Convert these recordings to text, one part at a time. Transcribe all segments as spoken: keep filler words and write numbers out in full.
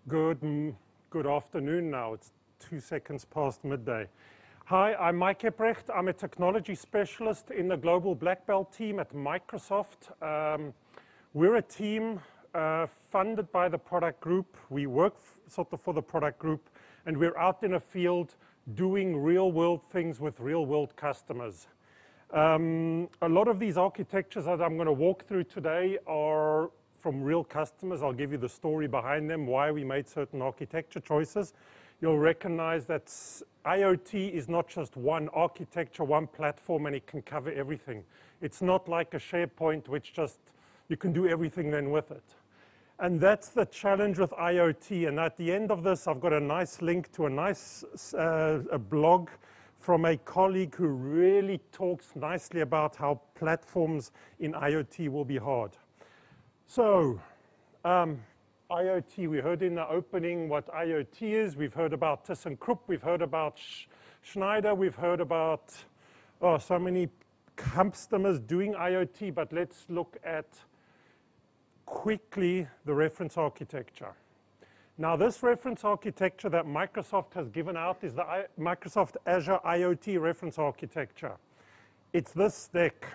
Good, mm, good afternoon now. It's two seconds past midday. Hi, I'm Mike Epprecht. I'm a technology specialist in the global black belt team at Microsoft. Um, we're a team uh, funded by the product group. We work sort of for the product group, and we're out in a field doing real-world things with real-world customers. Um, a lot of these architectures that I'm going to walk through today are from real customers. I'll give you the story behind them, why we made certain architecture choices. You'll recognize that IoT is not just one architecture, one platform, and it can cover everything. It's not like a SharePoint, which just, you can do everything then with it. And that's the challenge with IoT. And at the end of this, I've got a nice link to a nice uh, a blog from a colleague who really talks nicely about how platforms in IoT will be hard. So, um, IoT, we heard in the opening what IoT is. We've heard about ThyssenKrupp. We've heard about Sch Schneider. We've heard about oh, so many customers doing IoT. But let's look at quickly the reference architecture. Now, this reference architecture that Microsoft has given out is the I Microsoft Azure IoT reference architecture. It's this deck.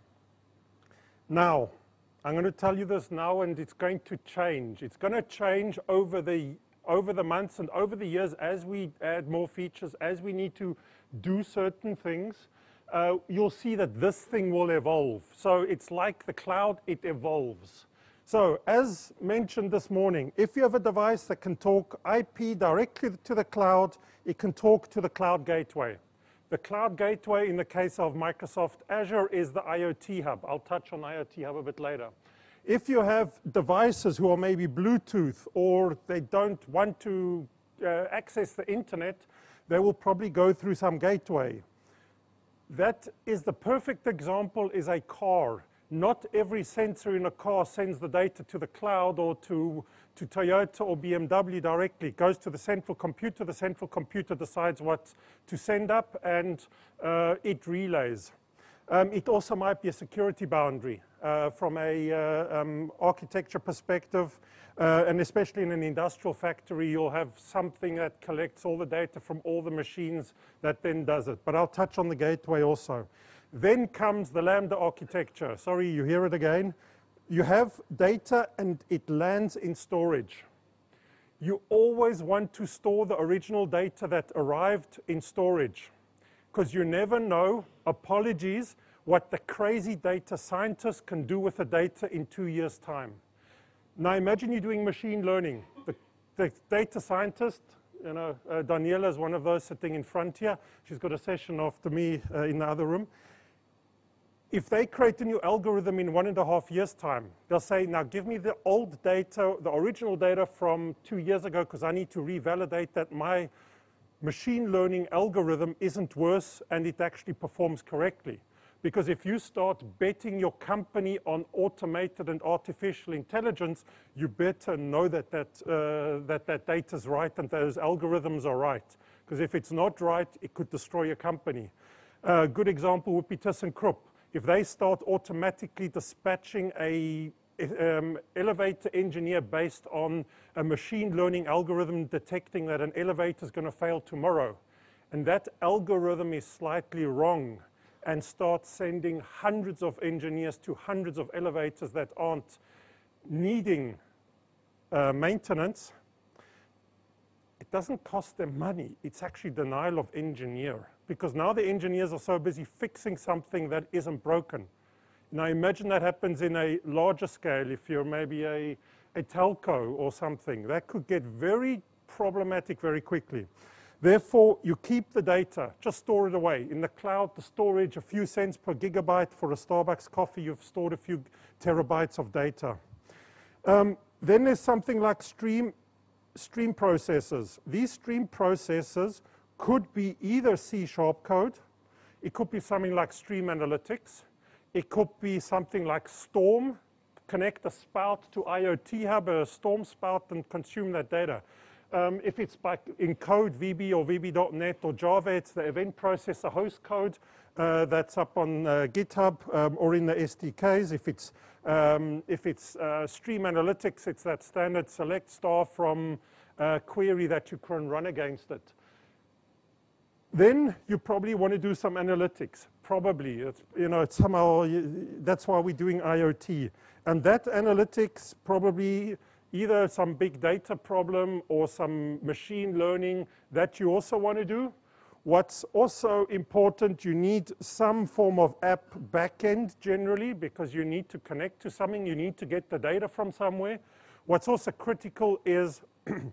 Now, I'm going to tell you this now, and it's going to change. It's going to change over the, over the months and over the years as we add more features, as we need to do certain things. Uh, you'll see that this thing will evolve. So it's like the cloud, it evolves. So as mentioned this morning, if you have a device that can talk I P directly to the cloud, it can talk to the cloud gateway. The cloud gateway in the case of Microsoft Azure is the IoT Hub. I'll touch on IoT Hub a bit later. If you have devices who are maybe Bluetooth or they don't want to uh, access the internet, they will probably go through some gateway. That is the perfect example is a car. Not every sensor in a car sends the data to the cloud or to, to Toyota or B M W directly. It goes to the central computer. The central computer decides what to send up, and uh, it relays. Um, it also might be a security boundary uh, from a uh, um, architecture perspective, uh, and especially in an industrial factory, you'll have something that collects all the data from all the machines that then does it. But I'll touch on the gateway also. Then comes the Lambda architecture. Sorry, you hear it again. You have data and it lands in storage. You always want to store the original data that arrived in storage because you never know, apologies, what the crazy data scientists can do with the data in two years' time. Now imagine you're doing machine learning. The, the data scientist, you know, uh, Daniela is one of those sitting in front here. She's got a session after me uh, in the other room. If they create a new algorithm in one and a half years' time, they'll say, now give me the old data, the original data from two years ago, because I need to revalidate that my machine learning algorithm isn't worse and it actually performs correctly. Because if you start betting your company on automated and artificial intelligence, you better know that that, uh, that, that data is right and those algorithms are right. Because if it's not right, it could destroy your company. A good example would be ThyssenKrupp. If they start automatically dispatching a um, elevator engineer based on a machine learning algorithm detecting that an elevator is going to fail tomorrow, and that algorithm is slightly wrong, and start sending hundreds of engineers to hundreds of elevators that aren't needing uh, maintenance, it doesn't cost them money. It's actually denial of engineer. Because now the engineers are so busy fixing something that isn't broken. Now imagine that happens in a larger scale. If you're maybe a, a telco or something, that could get very problematic very quickly. Therefore, you keep the data, just store it away. In the cloud, the storage, a few cents per gigabyte. For a Starbucks coffee, you've stored a few terabytes of data. Um, then there's something like stream, stream processors. These stream processors could be either C sharp code, it could be something like Stream Analytics, it could be something like Storm, connect a spout to IoT Hub, a Storm spout, and consume that data. Um, if it's by in code, V B or V B dot net or Java, it's the event processor host code uh, that's up on uh, GitHub um, or in the S D Ks. If it's, um, if it's uh, stream analytics, it's that standard select star from uh, query that you can run against it. Then you probably want to do some analytics. Probably, it's, you know, it's somehow, that's why we're doing I O T. And that analytics probably either some big data problem or some machine learning that you also want to do. What's also important, you need some form of app backend generally, because you need to connect to something, you need to get the data from somewhere. What's also critical is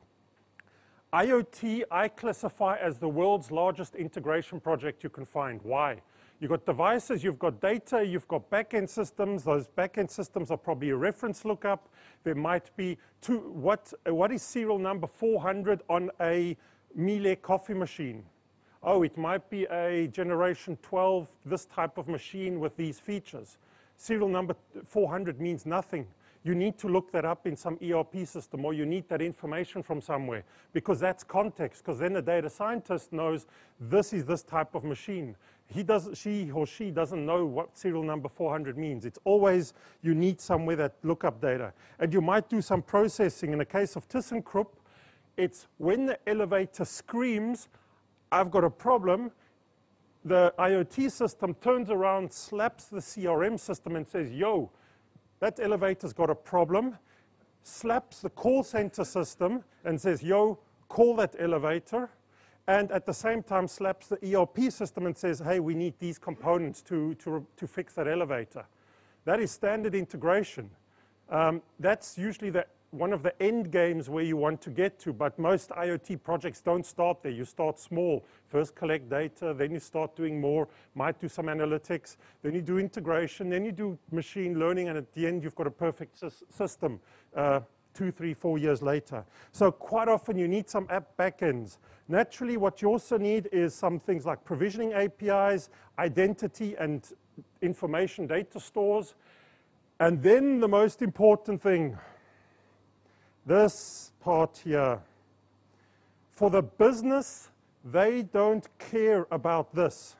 I O T I classify as the world's largest integration project you can find. Why? You've got devices, you've got data, you've got backend systems. Those backend systems are probably a reference lookup. There might be two, what, what is serial number four hundred on a Miele coffee machine? Oh, it might be a generation twelve, this type of machine with these features. Serial number four hundred means nothing. You need to look that up in some E R P system, or you need that information from somewhere, because that's context, because then the data scientist knows this is this type of machine. He does, she or she doesn't know what serial number four hundred means. It's always, you need somewhere that look up data. And you might do some processing. In the case of ThyssenKrupp, it's when the elevator screams, I've got a problem, the I O T system turns around, slaps the C R M system and says, yo, that elevator's got a problem, slaps the call center system and says, yo, call that elevator, and at the same time slaps the E R P system and says, hey, we need these components to, to, to fix that elevator. That is standard integration. Um, that's usually the, one of the end games where you want to get to, but most I O T projects don't start there. You start small. First collect data, then you start doing more, might do some analytics, then you do integration, then you do machine learning, and at the end you've got a perfect system uh, two, three, four years later. So quite often you need some app backends. Naturally, what you also need is some things like provisioning A P Is, identity and information data stores, and then the most important thing, this part here. For the business, they don't care about this.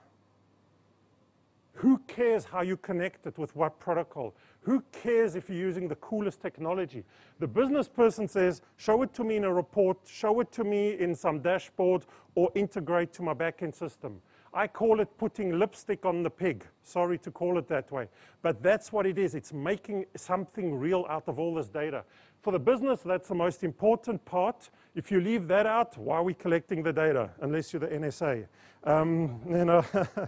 Who cares how you connect it with what protocol? Who cares if you're using the coolest technology? The business person says, show it to me in a report, show it to me in some dashboard, or integrate to my backend system. I call it putting lipstick on the pig. Sorry to call it that way. But that's what it is. It's making something real out of all this data. For the business, that's the most important part. If you leave that out, why are we collecting the data? Unless you're the N S A. Um, you know,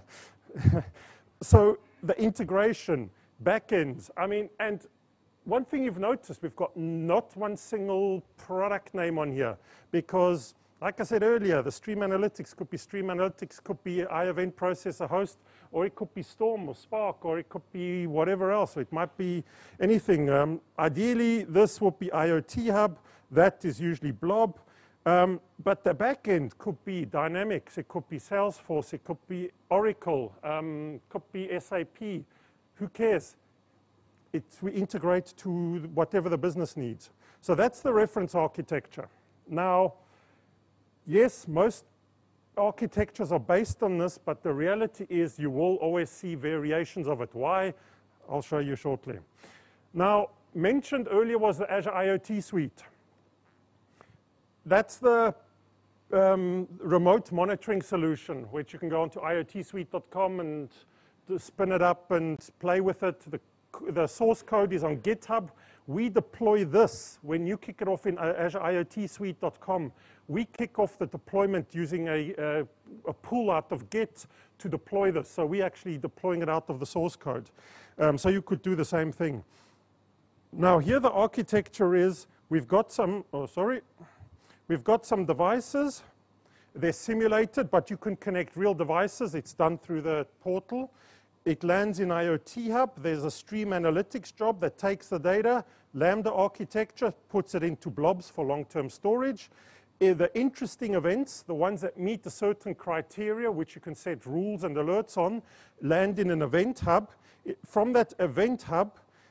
so the integration, backends, I mean, and one thing you've noticed, we've got not one single product name on here, because like I said earlier, the Stream Analytics could be Stream Analytics, could be iEvent Processor host, or it could be Storm or Spark, or it could be whatever else. It might be anything. Um, ideally, this would be I O T Hub. That is usually Blob. Um, but the backend could be Dynamics. It could be Salesforce. It could be Oracle. Um, could be S A P. Who cares? It's, we integrate to whatever the business needs. So that's the reference architecture. Now, yes, most architectures are based on this, but the reality is you will always see variations of it. Why? I'll show you shortly. Now, mentioned earlier was the Azure I O T Suite. That's the um, remote monitoring solution, which you can go onto I O T suite dot com and spin it up and play with it. The, the source code is on GitHub. We deploy this when you kick it off in Azure I O T suite dot com. We kick off the deployment using a, a, a pull out of Git to deploy this. So we're actually deploying it out of the source code. Um, so you could do the same thing. Now here the architecture is, we've got some, oh sorry, we've got some devices. They're simulated, but you can connect real devices. It's done through the portal. It lands in I O T Hub. There's a Stream Analytics job that takes the data, Lambda architecture, puts it into blobs for long-term storage. The interesting events, the ones that meet a certain criteria, which you can set rules and alerts on, land in an event hub. From that event hub,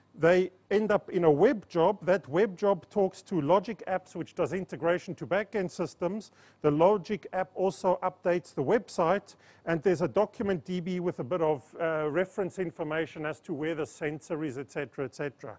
They end up in a web job. That web job talks to Logic Apps, which does integration to back-end systems. The Logic app also updates the website, and there's a document D B with a bit of uh, reference information as to where the sensor is, et cetera, et cetera.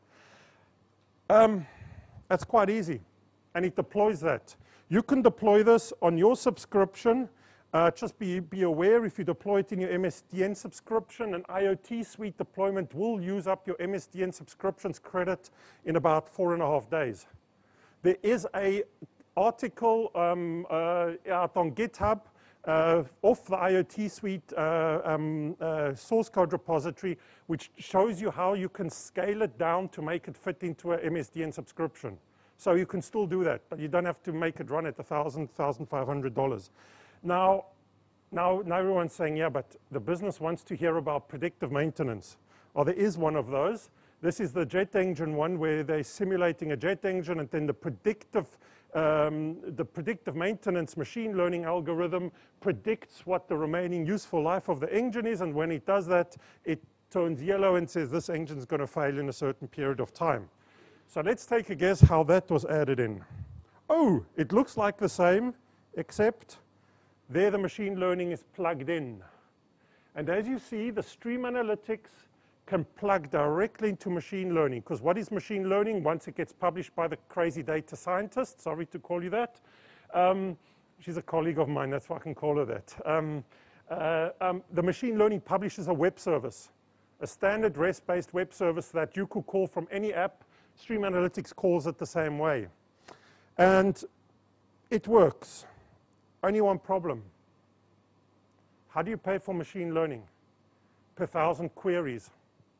Um, that's quite easy, and it deploys that. You can deploy this on your subscription. Uh, just be, be aware, if you deploy it in your M S D N subscription, an IoT suite deployment will use up your M S D N subscriptions credit in about four and a half days. There is a article um, uh, out on GitHub uh, off the IoT suite uh, um, uh, source code repository, which shows you how you can scale it down to make it fit into a M S D N subscription. So you can still do that, but you don't have to make it run at one thousand dollars, one thousand five hundred dollars. Now, now, now everyone's saying, yeah, but the business wants to hear about predictive maintenance. Oh, there is one of those. This is the jet engine one where they're simulating a jet engine, and then the predictive, um, the predictive maintenance machine learning algorithm predicts what the remaining useful life of the engine is, and when it does that, it turns yellow and says this engine's going to fail in a certain period of time. So let's take a guess how that was added in. Oh, it looks like the same, except there the machine learning is plugged in. And as you see, the stream analytics can plug directly into machine learning, because what is machine learning once it gets published by the crazy data scientist? Sorry to call you that. Um, she's a colleague of mine, that's why I can call her that. Um, uh, um, the machine learning publishes a web service, a standard REST-based web service that you could call from any app. Stream Analytics calls it the same way. And it works. Only one problem. How do you pay for machine learning? Per thousand queries.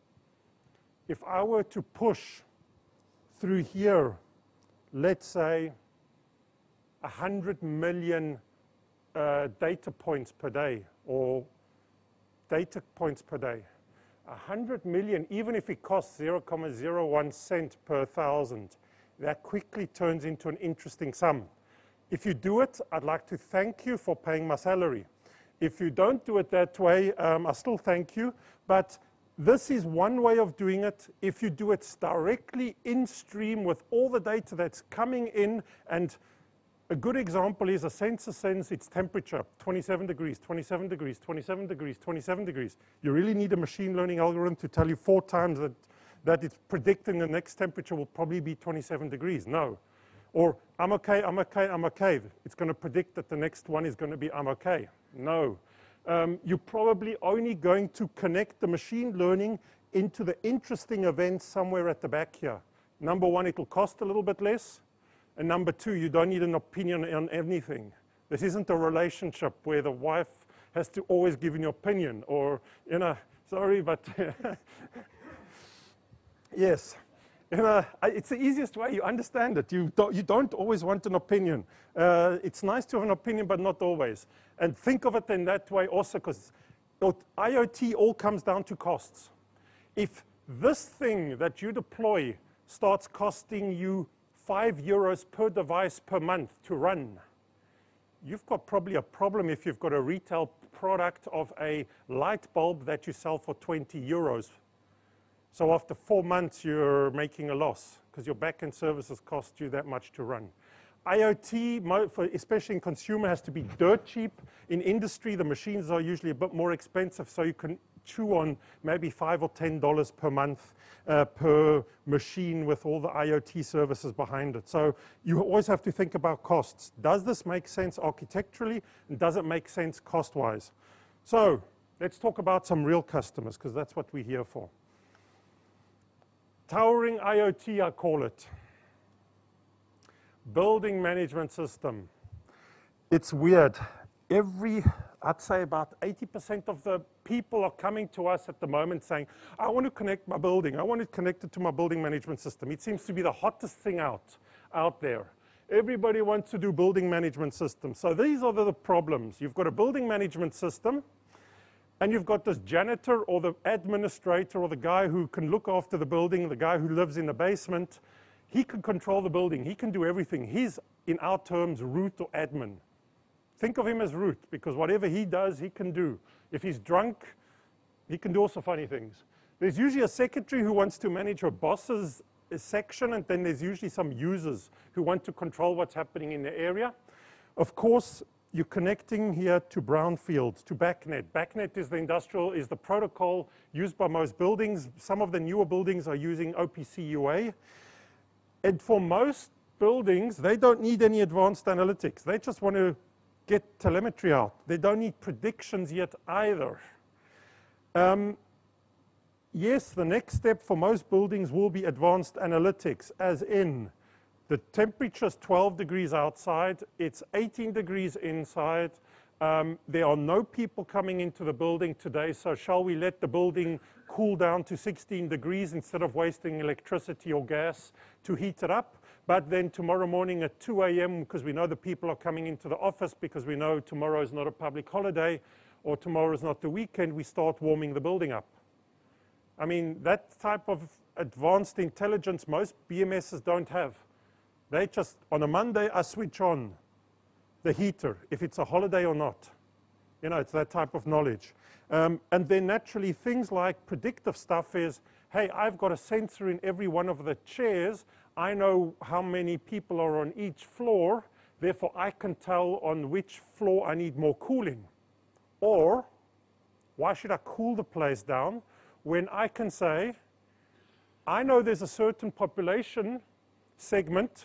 If I were to push through here, let's say one hundred million uh, data points per day, or data points per day, one hundred million, even if it costs zero point zero one cent per thousand, that quickly turns into an interesting sum. If you do it, I'd like to thank you for paying my salary. If you don't do it that way, um, I still thank you. But this is one way of doing it. If you do it directly in stream with all the data that's coming in, and a good example is a sensor sends its temperature, twenty-seven degrees, twenty-seven degrees, twenty-seven degrees, twenty-seven degrees. You really need a machine learning algorithm to tell you four times that, that it's predicting the next temperature will probably be twenty-seven degrees. No. Or I'm okay, I'm okay, I'm okay. It's going to predict that the next one is going to be I'm okay. No. Um, you're probably only going to connect the machine learning into the interesting events somewhere at the back here. Number one, it'll cost a little bit less. And number two, you don't need an opinion on anything. This isn't a relationship where the wife has to always give an opinion, or, you know, sorry, but yes. You know, it's the easiest way. You understand it. You don't, you don't always want an opinion. Uh, it's nice to have an opinion, but not always. And think of it in that way also, because IoT all comes down to costs. If this thing that you deploy starts costing you five euros per device per month to run, you've got probably a problem if you've got a retail product of a light bulb that you sell for twenty euros. So after four months, you're making a loss because your back-end services cost you that much to run. IoT, especially in consumer, has to be dirt cheap. In industry, the machines are usually a bit more expensive, so you can chew on maybe five or ten dollars per month uh, per machine with all the IoT services behind it. So you always have to think about costs. Does this make sense architecturally, and does it make sense cost-wise? So let's talk about some real customers, because that's what we're here for. Towering IoT, I call it. Building management system. It's weird. Every, I'd say about eighty percent of the people are coming to us at the moment saying, I want to connect my building. I want it connected to my building management system. It seems to be the hottest thing out, out there. Everybody wants to do building management systems. So these are the problems. You've got a building management system, and you've got this janitor or the administrator or the guy who can look after the building, the guy who lives in the basement. He can control the building. He can do everything. He's, in our terms, root or admin. Think of him as root, because whatever he does, he can do. If he's drunk, he can do also funny things. There's usually a secretary who wants to manage her boss's section, and then there's usually some users who want to control what's happening in the area. Of course, you're connecting here to brownfields, to BACnet. BACnet is the industrial, is the protocol used by most buildings. Some of the newer buildings are using O P C U A. And for most buildings, they don't need any advanced analytics. They just want to get telemetry out. They don't need predictions yet either. Um, yes, the next step for most buildings will be advanced analytics, as in the temperature's twelve degrees outside, it's eighteen degrees inside. Um, there are no people coming into the building today, so shall we let the building cool down to sixteen degrees instead of wasting electricity or gas to heat it up? But then tomorrow morning at two A M, because we know the people are coming into the office, because we know tomorrow is not a public holiday, or tomorrow is not the weekend, we start warming the building up. I mean, that type of advanced intelligence most B M Ss don't have. They just, on a Monday, I switch on the heater, if it's a holiday or not. You know, it's that type of knowledge. Um, and then naturally, things like predictive stuff is, hey, I've got a sensor in every one of the chairs. I know how many people are on each floor. Therefore, I can tell on which floor I need more cooling. Or, why should I cool the place down when I can say, I know there's a certain population segment,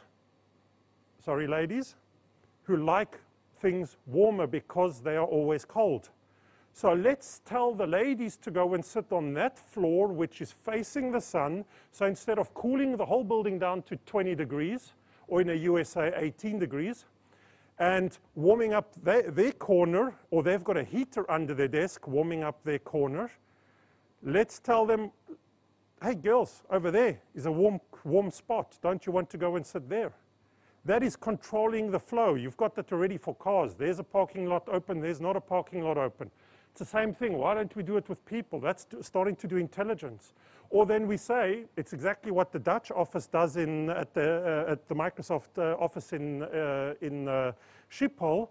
sorry ladies, who like things warmer because they are always cold. So let's tell the ladies to go and sit on that floor which is facing the sun. So instead of cooling the whole building down to twenty degrees, or in the U S A eighteen degrees, and warming up their, their corner, or they've got a heater under their desk warming up their corner, let's tell them, hey girls, over there is a warm, warm spot. Don't you want to go and sit there? That is controlling the flow. You've got that already for cars. There's a parking lot open, there's not a parking lot open. It's the same thing. Why don't we do it with people? That's starting to do intelligence. Or then we say, it's exactly what the Dutch office does in, at, the, uh, at the Microsoft uh, office in, uh, in uh, Schiphol.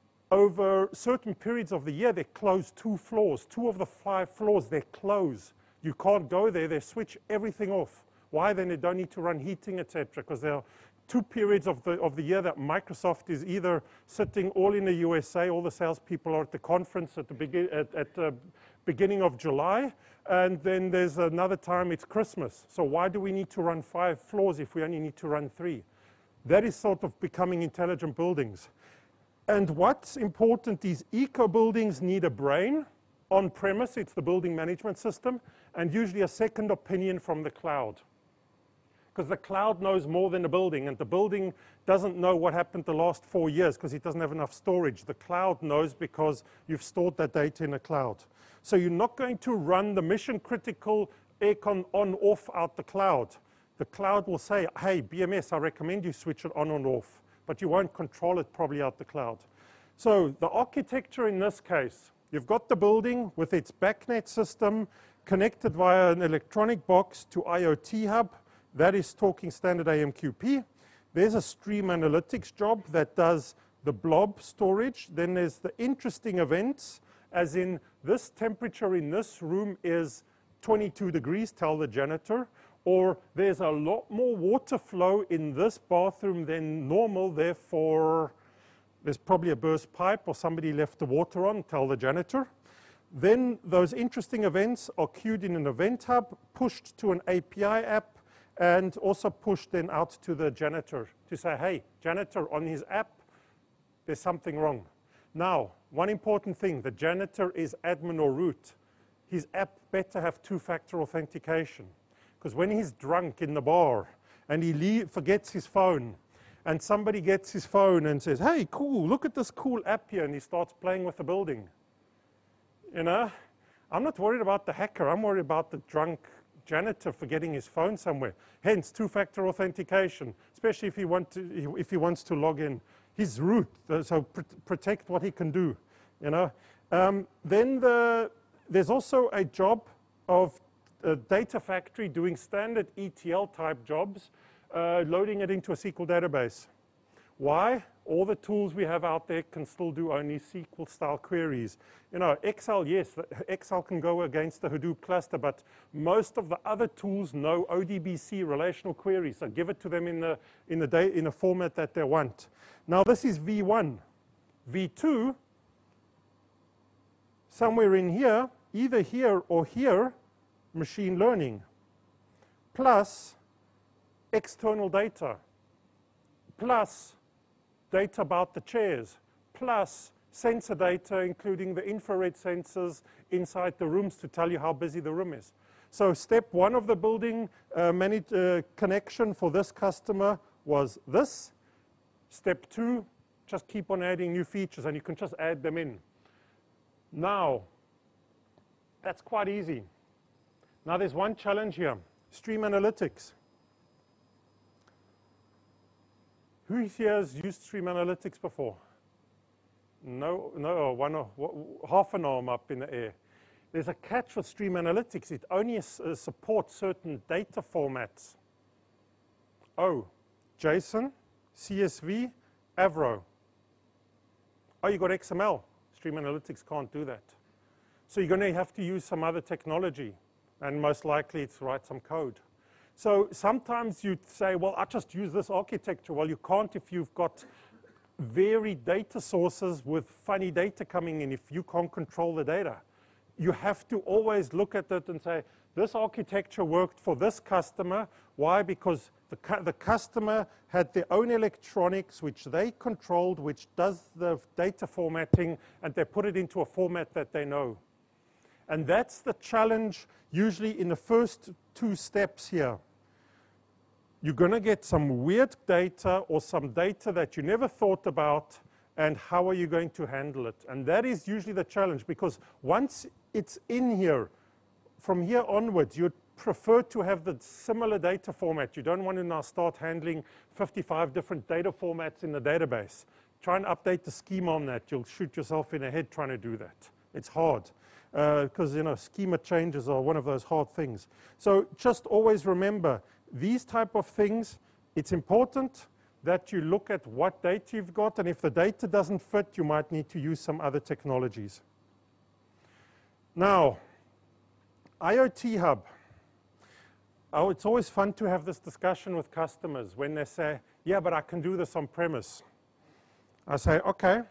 Over certain periods of the year, they close two floors. Two of the five floors, they close. You can't go there. They switch everything off. Why? Then they don't need to run heating, et cetera, because there are two periods of the, of the year that Microsoft is either sitting all in the U S A, all the salespeople are at the conference at the begin, at, at the beginning of July, and then there's another time it's Christmas. So why do we need to run five floors if we only need to run three? That is sort of becoming intelligent buildings. And what's important is eco buildings need a brain. On premise, it's the building management system, and usually a second opinion from the cloud. Because the cloud knows more than the building, and the building doesn't know what happened the last four years because it doesn't have enough storage. The cloud knows because you've stored that data in a cloud. So you're not going to run the mission critical aircon on off out the cloud. The cloud will say, hey, B M S, I recommend you switch it on and off, but you won't control it probably out the cloud. So the architecture in this case, you've got the building with its BACnet system connected via an electronic box to IoT hub. That is talking standard A M Q P. There's a stream analytics job that does the blob storage. Then there's the interesting events, as in this temperature in this room is twenty-two degrees, tell the janitor. Or there's a lot more water flow in this bathroom than normal, therefore there's probably a burst pipe or somebody left the water on, tell the janitor. Then those interesting events are queued in an event hub, pushed to an A P I app, and also pushed then out to the janitor to say, hey, janitor, on his app, there's something wrong. Now, one important thing, the janitor is admin or root. His app better have two-factor authentication. Because when he's drunk in the bar and he leave, forgets his phone, and somebody gets his phone and says, hey, cool, look at this cool app here, and he starts playing with the building. You know, I'm not worried about the hacker, I'm worried about the drunk janitor forgetting his phone somewhere. Hence, two-factor authentication, especially if he, want to, if he wants to log in. His root, so pr protect what he can do, you know. Um, then the, there's also a job of a data factory doing standard E T L type jobs, uh, loading it into a S Q L database. Why? All the tools we have out there can still do only S Q L-style queries. You know, Excel, yes, Excel can go against the Hadoop cluster, but most of the other tools know O D B C, relational queries, so give it to them in the in the day in a format that they want. Now this is V one. V two, somewhere in here, either here or here, machine learning, plus external data, plus data about the chairs, plus sensor data, including the infrared sensors inside the rooms to tell you how busy the room is. So step one of the building uh, manage, uh, connection for this customer was this. Step two, just keep on adding new features, and you can just add them in. Now, that's quite easy. Now there's one challenge here, Stream Analytics. Who here has used Stream Analytics before? No, no, one or, half an arm up in the air. There's a catch with Stream Analytics. It only uh, supports certain data formats. Oh, JSON, C S V, Avro. Oh, you got X M L. Stream Analytics can't do that. So you're going to have to use some other technology, and most likely it's write some code. So sometimes you'd say, well, I just use this architecture. Well, you can't if you've got varied data sources with funny data coming in, if you can't control the data. You have to always look at it and say, this architecture worked for this customer. Why? Because the, cu the customer had their own electronics, which they controlled, which does the data formatting, and they put it into a format that they know. And that's the challenge usually in the first two steps here. You're going to get some weird data or some data that you never thought about, and how are you going to handle it? And that is usually the challenge, because once it's in here, from here onwards, you'd prefer to have the similar data format. You don't want to now start handling fifty-five different data formats in the database. Try and update the schema on that. You'll shoot yourself in the head trying to do that. It's hard. Because, uh, you know, schema changes are one of those hard things. So just always remember, these type of things, it's important that you look at what data you've got, and if the data doesn't fit, you might need to use some other technologies. Now, IoT Hub. Oh, it's always fun to have this discussion with customers when they say, yeah, but I can do this on premise. I say, okay.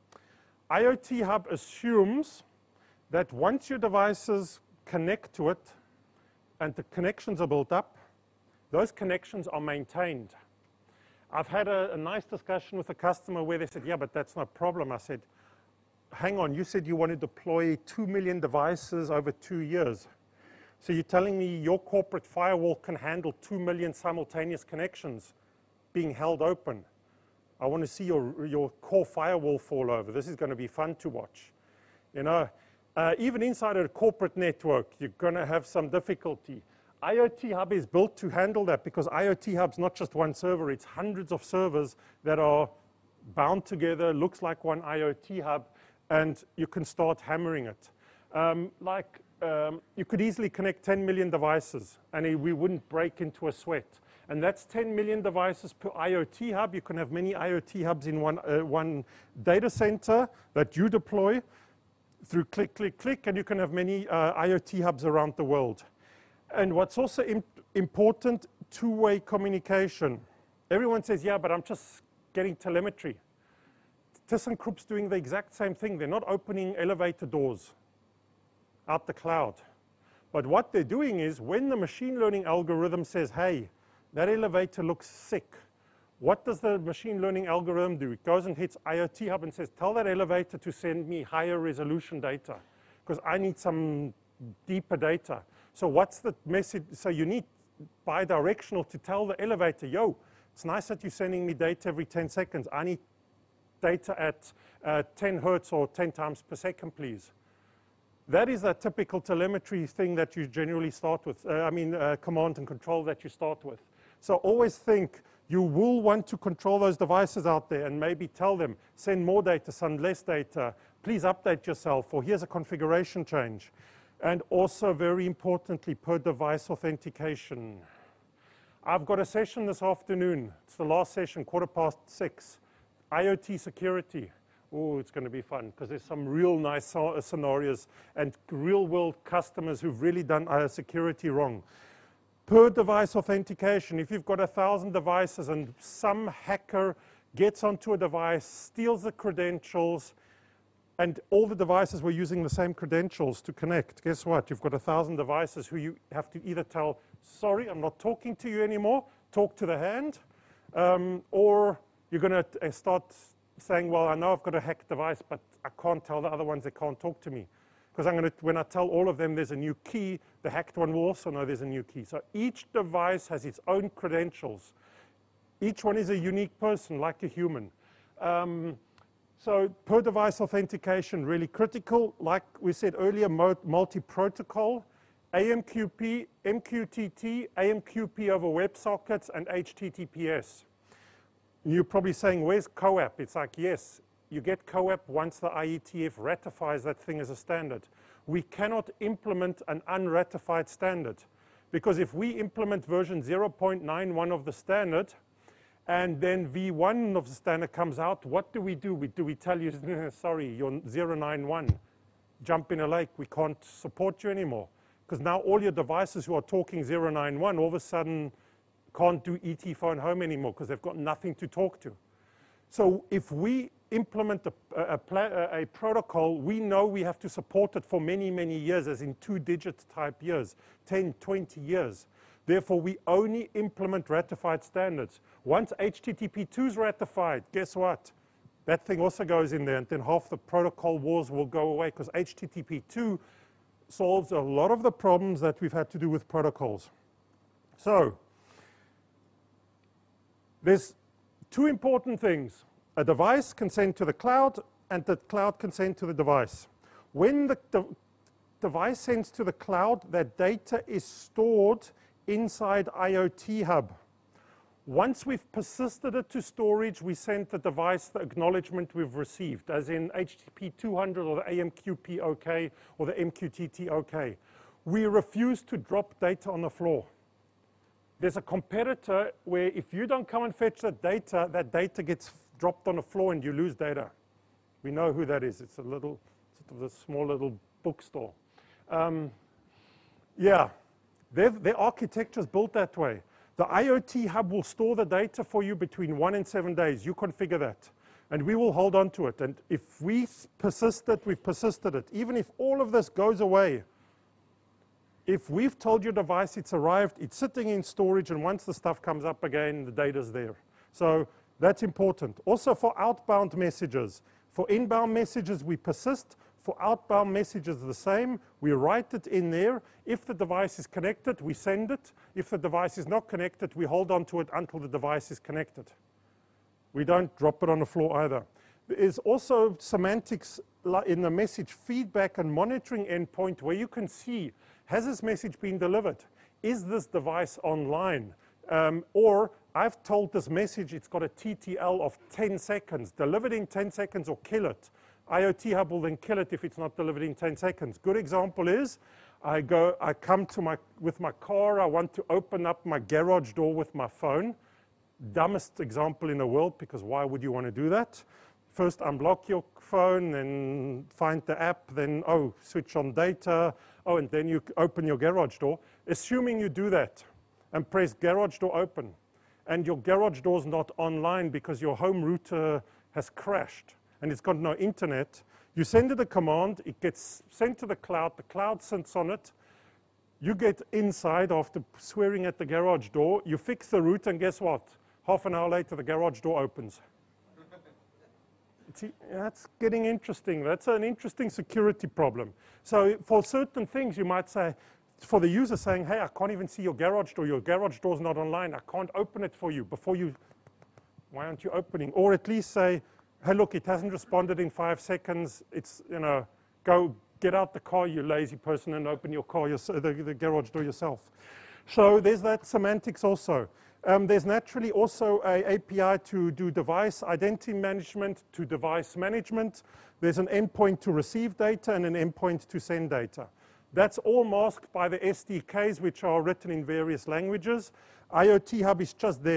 IoT Hub assumes that once your devices connect to it and the connections are built up, those connections are maintained. I've had a, a nice discussion with a customer where they said, yeah, but that's not a problem. I said, hang on, you said you want to deploy two million devices over two years. So you're telling me your corporate firewall can handle two million simultaneous connections being held open? I want to see your, your core firewall fall over. This is going to be fun to watch. You know, uh, even inside a corporate network, you're going to have some difficulty. IoT Hub is built to handle that, because IoT Hub's not just one server, it's hundreds of servers that are bound together, looks like one IoT Hub, and you can start hammering it. Um, like, um, you could easily connect ten million devices, and it, we wouldn't break into a sweat. And that's ten million devices per IoT Hub. You can have many IoT Hubs in one, uh, one data center that you deploy through click, click, click, and you can have many uh, IoT Hubs around the world. And what's also imp important, two-way communication. Everyone says, yeah, but I'm just getting telemetry. ThyssenKrupp's doing the exact same thing. They're not opening elevator doors out the cloud. But what they're doing is, when the machine learning algorithm says, hey, that elevator looks sick, what does the machine learning algorithm do? It goes and hits IoT Hub and says, tell that elevator to send me higher resolution data, because I need some deeper data. So what's the message? So you need bidirectional to tell the elevator, yo, it's nice that you're sending me data every ten seconds. I need data at uh, ten hertz or ten times per second, please. That is a typical telemetry thing that you generally start with. Uh, I mean, uh, command and control that you start with. So always think you will want to control those devices out there, and maybe tell them, send more data, send less data. Please update yourself, or here's a configuration change. And also, very importantly, per device authentication. I've got a session this afternoon. It's the last session, quarter past six. IoT security. Oh, it's going to be fun because there's some real nice scenarios and real-world customers who've really done uh, security wrong. Per device authentication, if you've got a thousand devices and some hacker gets onto a device, steals the credentials, and all the devices were using the same credentials to connect, guess what? You've got a thousand devices who you have to either tell, sorry, I'm not talking to you anymore, talk to the hand, um, or you're going to start saying, well, I know I've got a hacked device, but I can't tell the other ones they can't talk to me. Because I'm going to, when I tell all of them there's a new key, the hacked one will also know there's a new key. So each device has its own credentials. Each one is a unique person, like a human. Um, so per device authentication, really critical. Like we said earlier, multi-protocol, A M Q P, M Q T T, A M Q P over WebSockets, and H T T P S. You're probably saying, where's CoAP? It's like, yes, you get CoAP once the I E T F ratifies that thing as a standard. We cannot implement an unratified standard, because if we implement version zero point nine one of the standard, and then V one of the standard comes out, what do we do? We, do we tell you, sorry, you're zero nine one, jump in a lake, we can't support you anymore. Because now all your devices who are talking zero nine one all of a sudden can't do E T phone home anymore because they've got nothing to talk to. So if we implement a, a, a, a protocol, we know we have to support it for many, many years, as in two-digit type years, ten, twenty years. Therefore, we only implement ratified standards. Once H T T P two is ratified, guess what? That thing also goes in there, and then half the protocol wars will go away, because H T T P two solves a lot of the problems that we've had to do with protocols. So there's two important things. A device can send to the cloud, and the cloud can send to the device. When the de device sends to the cloud, that data is stored inside IoT Hub. Once we've persisted it to storage, we send the device the acknowledgement we've received, as in H T T P two hundred or the A M Q P OK or the M Q T T OK. We refuse to drop data on the floor. There's a competitor where if you don't come and fetch that data, that data gets dropped on the floor and you lose data. We know who that is. It's a little, sort of a small little bookstore. Um, yeah, their architecture is built that way. The IoT Hub will store the data for you between one and seven days. You configure that. And we will hold on to it. And if we persist it, we've persisted it. Even if all of this goes away, if we've told your device it's arrived, it's sitting in storage, and once the stuff comes up again, the data's there. So that's important. Also for outbound messages. For inbound messages, we persist. For outbound messages, the same. We write it in there. If the device is connected, we send it. If the device is not connected, we hold on to it until the device is connected. We don't drop it on the floor either. There is also semantics in the message feedback and monitoring endpoint where you can see, has this message been delivered? Is this device online? Um, or I've told this message it's got a T T L of ten seconds. Deliver it in ten seconds or kill it. IoT Hub will then kill it if it's not delivered in ten seconds. Good example is, I go, I come to my, with my car, I want to open up my garage door with my phone. Dumbest example in the world, because why would you want to do that? First unblock your phone, then find the app, then, oh, switch on data, oh, and then you open your garage door. Assuming you do that and press garage door open, and your garage door's not online because your home router has crashed and it's got no internet, you send it a command, it gets sent to the cloud, the cloud sits on it, you get inside after swearing at the garage door, you fix the router, and guess what? Half an hour later, the garage door opens. See, that's getting interesting. That's an interesting security problem. So for certain things, you might say, for the user saying, hey, I can't even see your garage door. Your garage door's not online. I can't open it for you. Before you, why aren't you opening? Or at least say, hey, look, it hasn't responded in five seconds. It's, you know, go get out the car, you lazy person, and open your car, your, the, the garage door yourself. So there's that semantics also. Um, there's naturally also an A P I to do device identity management, to device management. There's an endpoint to receive data and an endpoint to send data. That's all masked by the S D Ks, which are written in various languages. IoT Hub is just there.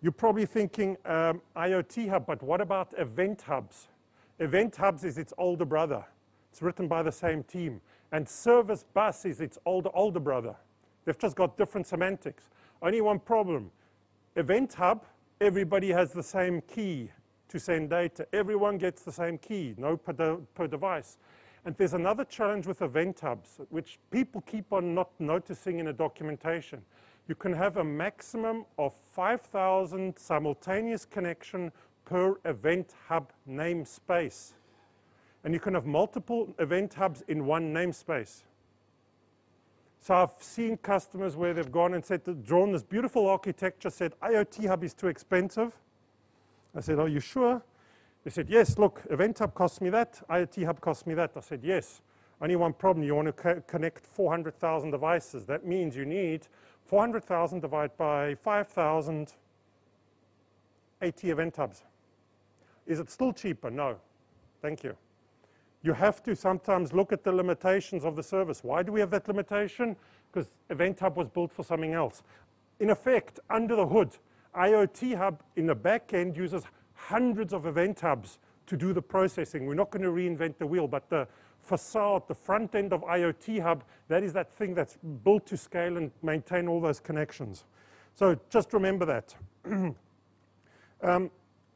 You're probably thinking um, IoT hub, but what about event hubs? Event hubs is its older brother. It's written by the same team. And service bus is its older, older brother. They've just got different semantics. Only one problem. Event hub, everybody has the same key to send data. Everyone gets the same key, no per, de per device. And there's another challenge with event hubs, which people keep on not noticing in the documentation. You can have a maximum of five thousand simultaneous connection per event hub namespace. And you can have multiple event hubs in one namespace. So I've seen customers where they've gone and said, drawn this beautiful architecture, said IoT hub is too expensive. I said, are you sure? They said, yes, look, event hub costs me that, IoT hub costs me that. I said, yes. Only one problem, you want to co connect four hundred thousand devices. That means you need four hundred thousand divided by five thousand, eighty event hubs. Is it still cheaper? No. Thank you. You have to sometimes look at the limitations of the service. Why do we have that limitation? Because Event Hub was built for something else. In effect, under the hood, IoT Hub in the back end uses hundreds of event hubs to do the processing. We're not going to reinvent the wheel, but the facade, the front end of IoT Hub, that is that thing that's built to scale and maintain all those connections. So just remember that. um,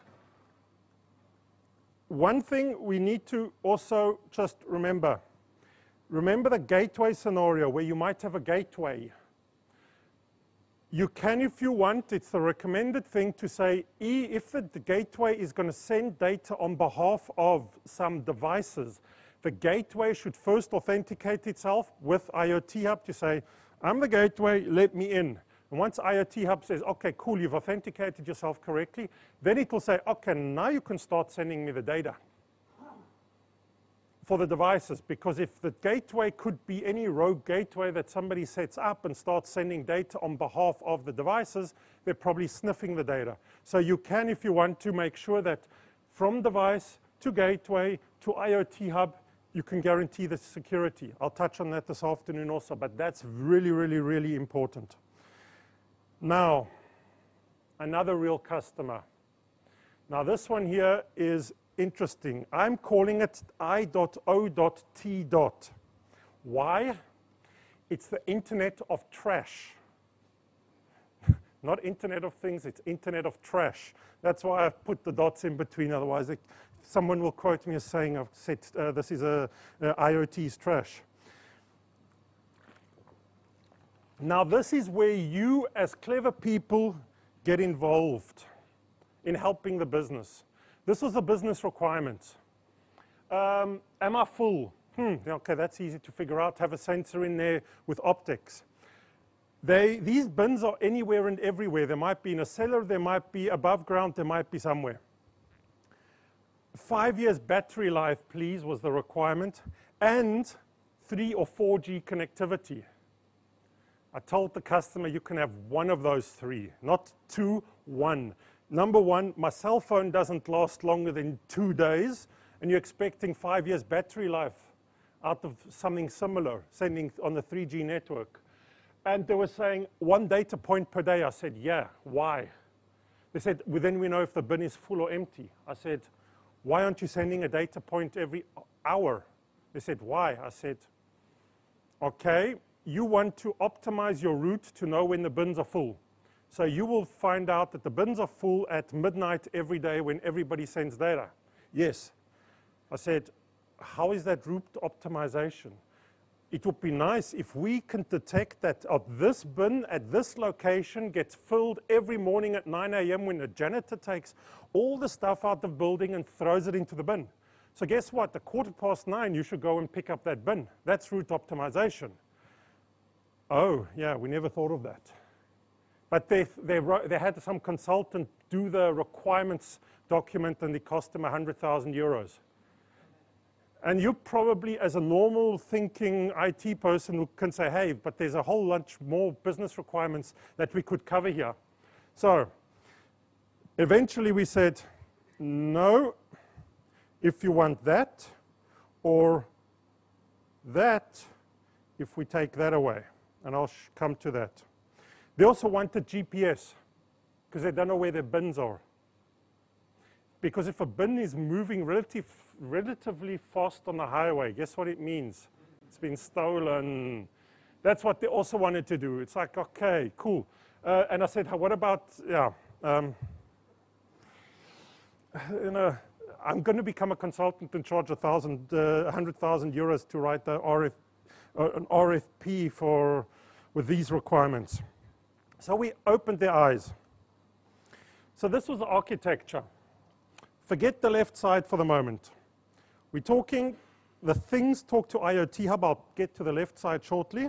One thing we need to also just remember, remember the gateway scenario where you might have a gateway. You can, if you want, it's the recommended thing to say, E, if the, the gateway is going to send data on behalf of some devices, the gateway should first authenticate itself with IoT Hub to say, I'm the gateway, let me in. And once IoT Hub says, okay, cool, you've authenticated yourself correctly, then it will say, okay, now you can start sending me the data for the devices. Because if the gateway could be any rogue gateway that somebody sets up and starts sending data on behalf of the devices, they're probably sniffing the data. So you can, if you want to, make sure that from device to gateway to IoT Hub, you can guarantee the security. I'll touch on that this afternoon also, but that's really, really, really important. Now, another real customer. Now this one here is interesting. I'm calling it I O T. Why? It's the Internet of Trash. Not Internet of Things, it's Internet of Trash. That's why I've put the dots in between, otherwise it, someone will quote me as saying I've said uh, this is a, a IoT's trash. Now this is where you as clever people get involved in helping the business. This was the business requirement. Um, am I full? Hmm, okay, that's easy to figure out. Have a sensor in there with optics. They, these bins are anywhere and everywhere. They might be in a cellar, they might be above ground, they might be somewhere. Five years battery life, please, was the requirement, and three or four G connectivity. I told the customer you can have one of those three, not two, one. Number one, my cell phone doesn't last longer than two days, and you're expecting five years battery life out of something similar, sending on the three G network. And they were saying one data point per day. I said, yeah, why? They said, well, then we know if the bin is full or empty. I said, why aren't you sending a data point every hour? They said, why? I said, okay. You want to optimize your route to know when the bins are full. So you will find out that the bins are full at midnight every day when everybody sends data. Yes. I said, how is that route optimization? It would be nice if we can detect that uh, this bin at this location gets filled every morning at nine A M when the janitor takes all the stuff out of the building and throws it into the bin. So guess what? At quarter past nine, you should go and pick up that bin. That's route optimization. Oh, yeah, we never thought of that. But they, they, wrote, they had some consultant do the requirements document, and it cost them one hundred thousand euros. And you probably, as a normal thinking I T person, who can say, hey, but there's a whole bunch more business requirements that we could cover here. So eventually we said, no, if you want that, or that, if we take that away. And I'll come to that. They also wanted G P S because they don't know where their bins are. Because if a bin is moving relative, relatively fast on the highway, guess what it means? It's been stolen. That's what they also wanted to do. It's like, okay, cool. Uh, and I said, what about, yeah, um, you know, I'm going to become a consultant and charge a thousand, uh, one hundred thousand euros to write the R F, uh, an R F P for, with these requirements. So we opened their eyes. So this was the architecture. Forget the left side for the moment. We're talking, the things talk to IoT Hub. I'll get to the left side shortly.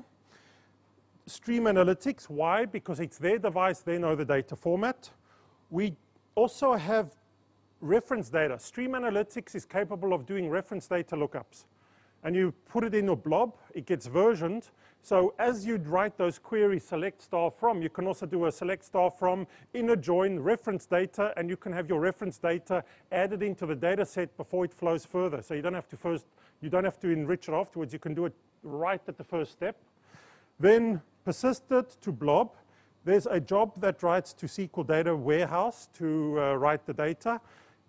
Stream Analytics, why? Because it's their device, they know the data format. We also have reference data. Stream Analytics is capable of doing reference data lookups. And you put it in a blob, it gets versioned. So as you'd write those queries, select star from, you can also do a select star from, inner join, reference data, and you can have your reference data added into the data set before it flows further. So you don't have to first, you don't have to enrich it afterwards, you can do it right at the first step. Then persisted to blob. There's a job that writes to S Q L Data Warehouse to uh, write the data.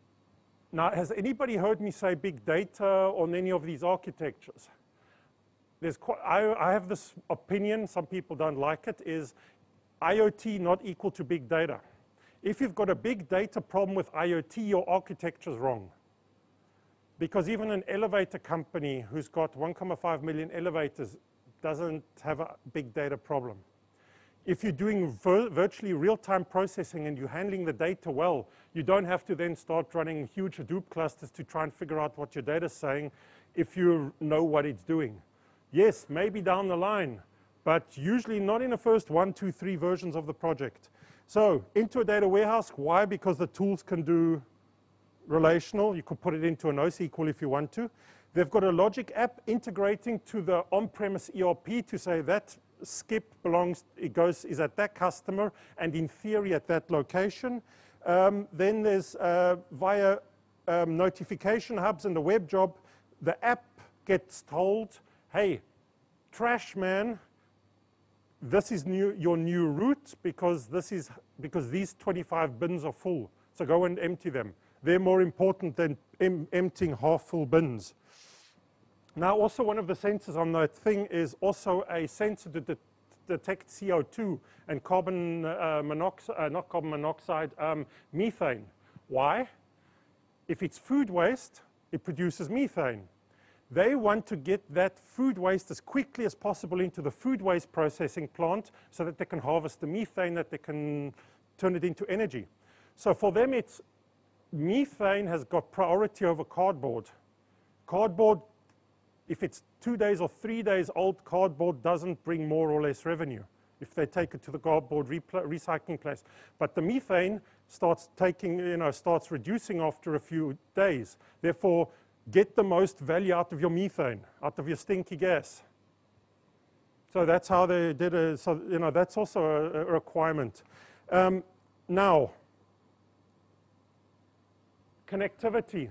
Now, has anybody heard me say big data on any of these architectures? There's quite, I, I have this opinion, some people don't like it, is IoT not equal to big data. If you've got a big data problem with IoT, your architecture is wrong. Because even an elevator company who's got one point five million elevators doesn't have a big data problem. If you're doing vir virtually real-time processing and you're handling the data well, you don't have to then start running huge Hadoop clusters to try and figure out what your data's saying if you know what it's doing. Yes, maybe down the line, but usually not in the first one, two, three versions of the project. So into a data warehouse, why? Because the tools can do relational. You could put it into a NoSQL if you want to. They've got a logic app integrating to the on-premise E R P to say that skip belongs, it goes, is at that customer and in theory at that location. Um, then there's uh, via um, notification hubs and the web job, the app gets told, hey, trash man, this is new, your new route because this is, because these twenty-five bins are full. So go and empty them. They're more important than em emptying half full bins. Now, also one of the sensors on that thing is also a sensor to de detect C O two and carbon uh, monoxide, uh, not carbon monoxide, um, methane. Why? If it's food waste, it produces methane. They want to get that food waste as quickly as possible into the food waste processing plant so that they can harvest the methane, that they can turn it into energy. So for them, it's methane has got priority over cardboard. Cardboard, if it's two days or three days old, cardboard doesn't bring more or less revenue if they take it to the cardboard recycling place. But the methane starts taking, you know, starts reducing after a few days. Therefore, get the most value out of your methane, out of your stinky gas. So that's how they did it. So, you know, that's also a, a requirement. Um, now, connectivity.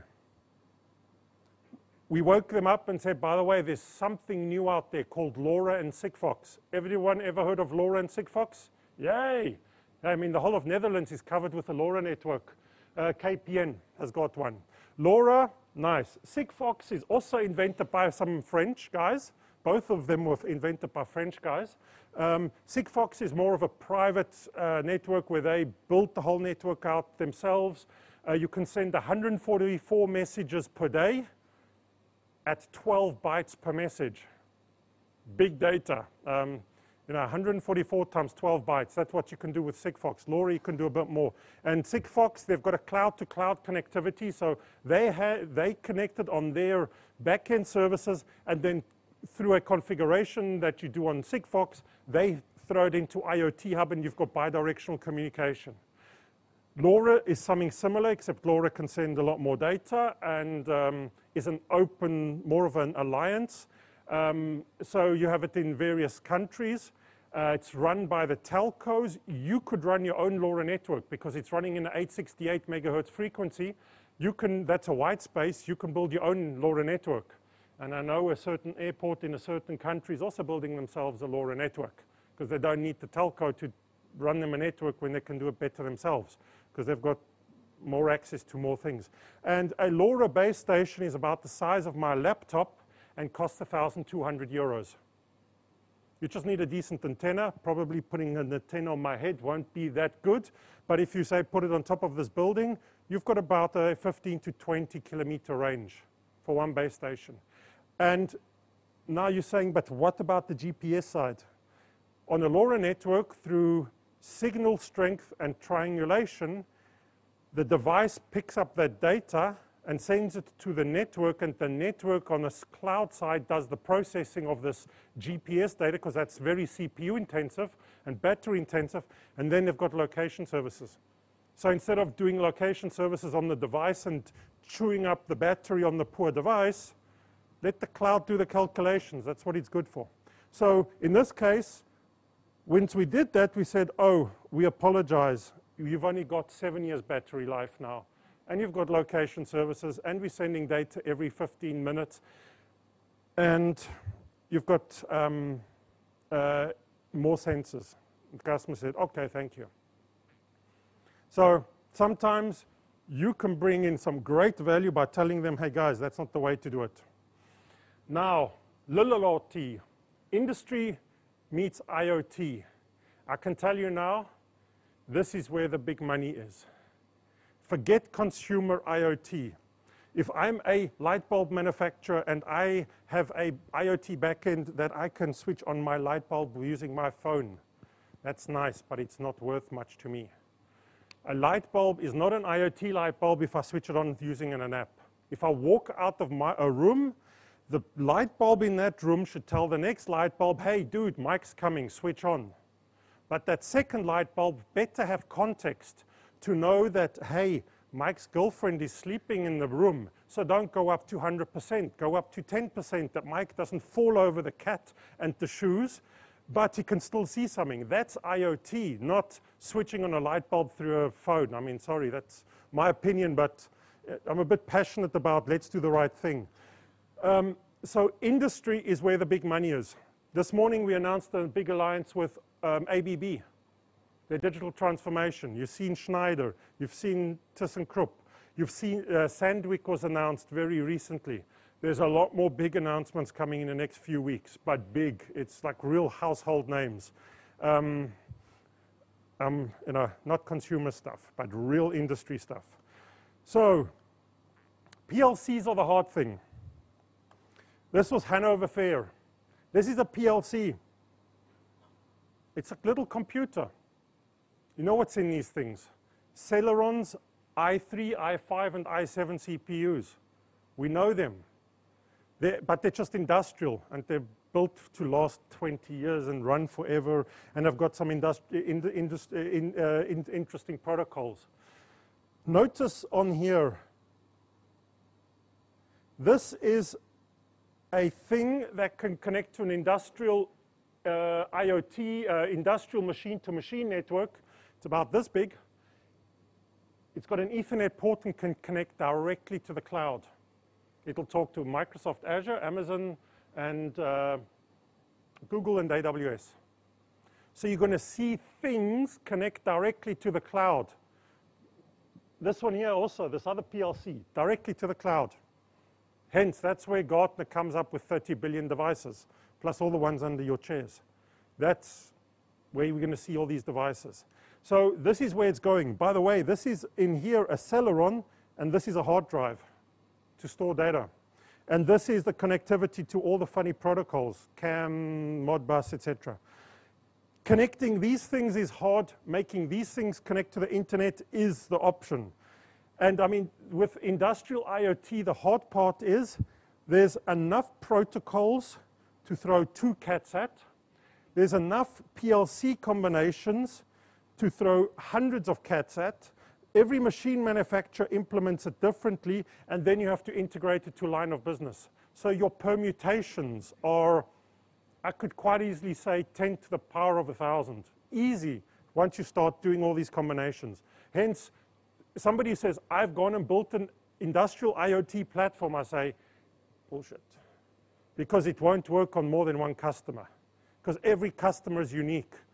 We woke them up and said, by the way, there's something new out there called LoRa and Sigfox. Everyone ever heard of LoRa and Sigfox? Yay! I mean, the whole of Netherlands is covered with the LoRa network. Uh, K P N has got one. LoRa, nice. Sigfox is also invented by some French guys. Both of them were invented by French guys. Um, Sigfox is more of a private uh, network where they built the whole network out themselves. Uh, you can send one hundred forty-four messages per day at twelve bytes per message. Big data. Um, you know, one hundred forty-four times twelve bytes. That's what you can do with Sigfox. LoRa, you can do a bit more. And Sigfox, they've got a cloud-to-cloud connectivity, so they they connected on their back-end services, and then through a configuration that you do on Sigfox, they throw it into IoT Hub, and you've got bidirectional communication. LoRa is something similar, except LoRa can send a lot more data and um, is an open, more of an alliance. Um, so you have it in various countries. Uh, it's run by the telcos. You could run your own LoRa network because it's running in an eight sixty-eight megahertz frequency. You can, that's a white space, you can build your own LoRa network. And I know a certain airport in a certain country is also building themselves a LoRa network because they don't need the telco to run them a network when they can do it better themselves, because they've got more access to more things. And a LoRa base station is about the size of my laptop and costs one thousand two hundred euros. You just need a decent antenna. Probably putting an antenna on my head won't be that good. But if you say put it on top of this building, you've got about a fifteen to twenty kilometer range for one base station. And now you're saying, but what about the G P S side? On a LoRa network, through signal strength and triangulation, the device picks up that data and sends it to the network, and the network on the cloud side does the processing of this G P S data, because that's very C P U intensive and battery intensive, and then they've got location services. So instead of doing location services on the device and chewing up the battery on the poor device, let the cloud do the calculations. That's what it's good for. So in this case, once we did that, we said, oh, we apologize. You've only got seven years battery life now. And you've got location services, and we're sending data every fifteen minutes. And you've got um, uh, more sensors. The customer said, okay, thank you. So sometimes you can bring in some great value by telling them, hey guys, that's not the way to do it. Now, L L O T, industry meets I O T. I can tell you now, this is where the big money is. Forget consumer I O T. If I'm a light bulb manufacturer and I have a I O T backend that I can switch on my light bulb using my phone, that's nice, but it's not worth much to me. A light bulb is not an I O T light bulb if I switch it on using an app. If I walk out of my, a room, the light bulb in that room should tell the next light bulb, hey dude, Mike's coming, switch on. But that second light bulb better have context to know that, hey, Mike's girlfriend is sleeping in the room, so don't go up to one hundred percent, go up to ten percent, that Mike doesn't fall over the cat and the shoes, but he can still see something. That's I O T, not switching on a light bulb through a phone. I mean, sorry, that's my opinion, but I'm a bit passionate about let's do the right thing. Um, so industry is where the big money is. This morning we announced a big alliance with um, A B B. Their digital transformation. You've seen Schneider, you've seen ThyssenKrupp, you've seen uh, Sandvik was announced very recently. There's a lot more big announcements coming in the next few weeks, but big. It's like real household names. Um, um, you know, not consumer stuff, but real industry stuff. So, P L Cs are the hard thing. This was Hanover Fair. This is a P L C. It's a little computer. You know what's in these things? Celeron's i three, i five, and i seven C P Us. We know them. They're, but they're just industrial, and they're built to last twenty years and run forever, and have got some industri in the industri in, uh, in interesting protocols. Notice on here, this is a thing that can connect to an industrial uh, I O T, uh, industrial machine-to-machine network. It's about this big. It's got an Ethernet port and can connect directly to the cloud. It'll talk to Microsoft Azure, Amazon, and uh, Google and A W S. So you're going to see things connect directly to the cloud. This one here also, this other P L C, directly to the cloud. Hence, that's where Gartner comes up with thirty billion devices, plus all the ones under your chairs. That's where we're going to see all these devices. So this is where it's going. By the way, this is in here a Celeron, and this is a hard drive to store data. And this is the connectivity to all the funny protocols, CAN, Modbus, et cetera. Connecting these things is hard. Making these things connect to the internet is the option. And I mean, with industrial I O T, the hard part is there's enough protocols to throw two cats at. There's enough P L C combinations to throw hundreds of cats at. Every machine manufacturer implements it differently, and then you have to integrate it to line of business. So your permutations are, I could quite easily say ten to the power of a thousand. Easy, once you start doing all these combinations. Hence, somebody says, I've gone and built an industrial I O T platform. I say, bullshit. Because it won't work on more than one customer. Because every customer is unique.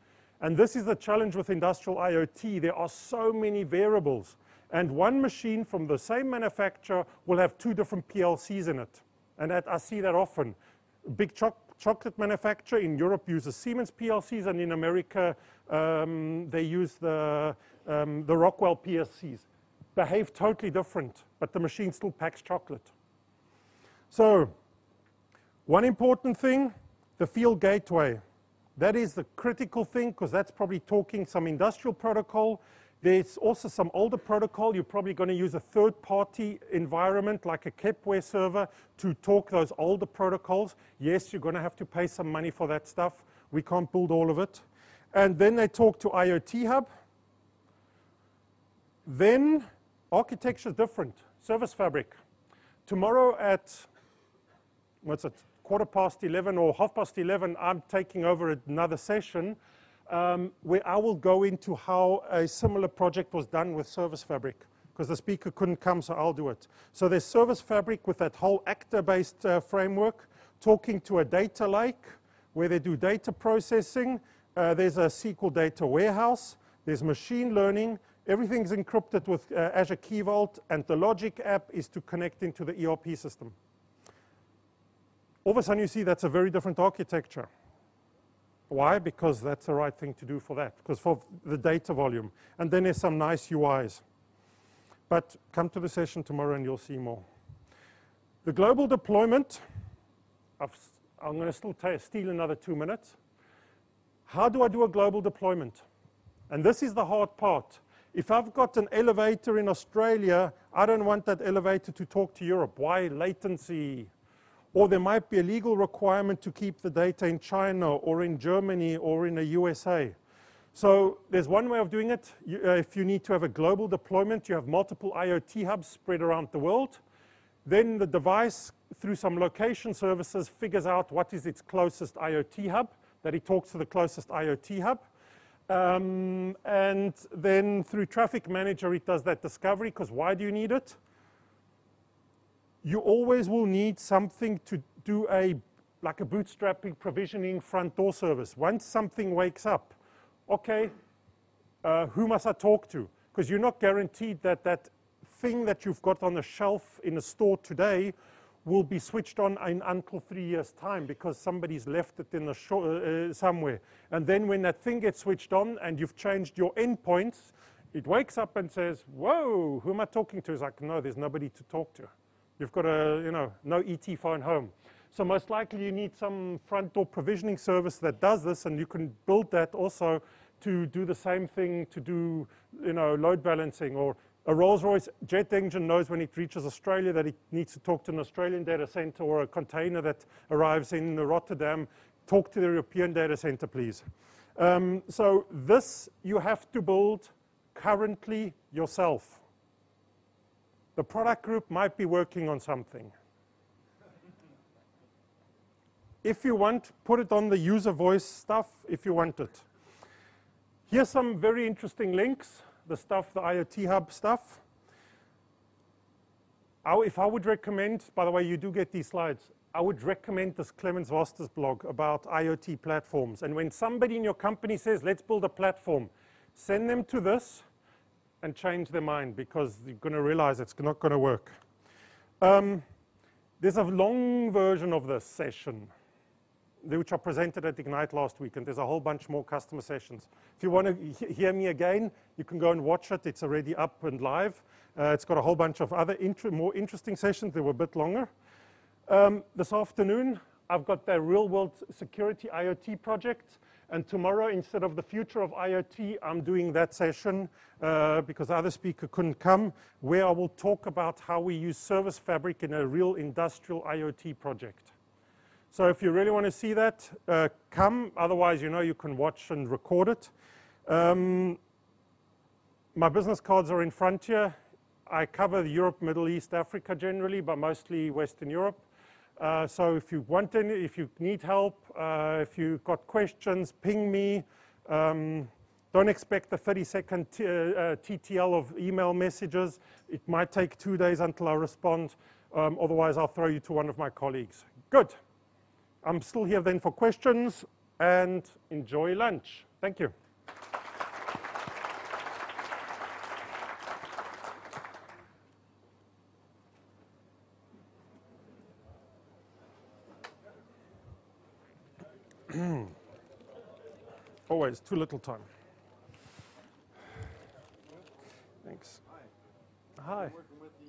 And this is the challenge with industrial I O T. There are so many variables. And one machine from the same manufacturer will have two different P L Cs in it. And that, I see that often. Big choc chocolate manufacturer in Europe uses Siemens P L Cs, and in America um, they use the, um, the Rockwell P L Cs. Behave totally different, but the machine still packs chocolate. So, one important thing, the field gateway. That is the critical thing, because that's probably talking some industrial protocol. There's also some older protocol. You're probably going to use a third-party environment like a Kepware server to talk those older protocols. Yes, you're going to have to pay some money for that stuff. We can't build all of it. And then they talk to I O T Hub. Then architecture is different. Service Fabric. Tomorrow at, what's it, quarter past eleven or half past eleven, I'm taking over another session Um, where I will go into how a similar project was done with Service Fabric, because the speaker couldn't come, so I'll do it. So there's Service Fabric with that whole actor-based uh, framework, talking to a data lake, where they do data processing. Uh, there's a S Q L data warehouse. There's machine learning. Everything's encrypted with uh, Azure Key Vault, and the Logic app is to connect into the E R P system. All of a sudden, you see that's a very different architecture. Why? Because that's the right thing to do for that, because for the data volume. And then there's some nice U Is. But come to the session tomorrow and you'll see more. The global deployment, I've, I'm going to still steal another two minutes. How do I do a global deployment? And this is the hard part. If I've got an elevator in Australia, I don't want that elevator to talk to Europe. Why? Latency. Or there might be a legal requirement to keep the data in China or in Germany or in the U S A. So there's one way of doing it. You, uh, if you need to have a global deployment, you have multiple I O T hubs spread around the world. Then the device, through some location services, figures out what is its closest I O T hub, that it talks to the closest I O T hub. Um, and then through Traffic Manager, it does that discovery, because why do you need it? You always will need something to do a, like a bootstrapping, provisioning front door service. Once something wakes up, okay, uh, who must I talk to? Because you're not guaranteed that that thing that you've got on the shelf in a store today will be switched on in until three years' time, because somebody's left it in the uh, somewhere. And then when that thing gets switched on and you've changed your endpoints, it wakes up and says, whoa, who am I talking to? It's like, no, there's nobody to talk to. You've got a, you know, no E T phone home. So most likely you need some front door provisioning service that does this, and you can build that also to do the same thing, to do, you know, load balancing. Or a Rolls-Royce jet engine knows when it reaches Australia that it needs to talk to an Australian data center, or a container that arrives in Rotterdam, talk to the European data center, please. Um, so this you have to build currently yourself. The product group might be working on something. If you want, put it on the user voice stuff if you want it. Here's some very interesting links, the stuff, the I O T Hub stuff. I, if I would recommend, by the way, you do get these slides, I would recommend this Clemens Voster's blog about I O T platforms. And when somebody in your company says, let's build a platform, send them to this and change their mind, because you're going to realize it's not going to work. Um, there's a long version of this session, which I presented at Ignite last week, and there's a whole bunch more customer sessions. If you want to he hear me again, you can go and watch it. It's already up and live. Uh, it's got a whole bunch of other inter more interesting sessions. They were a bit longer. Um, this afternoon, I've got the real-world security I O T project. And tomorrow, instead of the future of I O T, I'm doing that session uh, because the other speaker couldn't come, where I will talk about how we use Service Fabric in a real industrial I O T project. So if you really want to see that, uh, come. Otherwise, you know, you can watch and record it. Um, my business cards are in front here. I cover Europe, Middle East, Africa generally, but mostly Western Europe. Uh, so if you want any, if you need help, uh, if you've got questions, ping me. Um, don't expect a thirty second t uh, T T L of email messages. It might take two days until I respond. Um, otherwise, I'll throw you to one of my colleagues. Good. I'm still here then for questions, and enjoy lunch. Thank you. Always too little time. Thanks. Hi.